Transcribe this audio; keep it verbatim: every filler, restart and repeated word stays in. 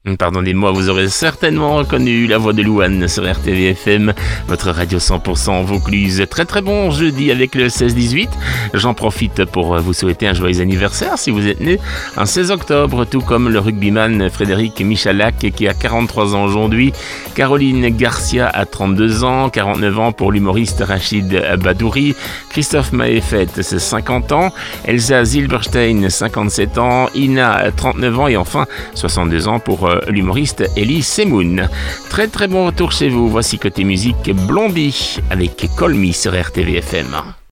Pardonnez-moi, vous aurez certainement reconnu la voix de Louane sur R T V F M, votre radio cent pour cent Vaucluse. Très très bon jeudi avec le seize dix-huit. J'en profite pour vous souhaiter un joyeux anniversaire si vous êtes né un seize octobre, tout comme le rugbyman Frédéric Michalak qui a quarante-trois ans aujourd'hui, Caroline Garcia a trente-deux ans, quarante-neuf ans pour l'humoriste Rachid Badouri, Christophe Maéfet, c'est cinquante ans, Elsa Zilberstein, cinquante-sept ans, Ina, trente-neuf ans et enfin soixante-deux ans pour l'humoriste Elie Semoun. Très très bon retour chez vous. Voici côté musique Blondie avec Call Me sur R T V F M.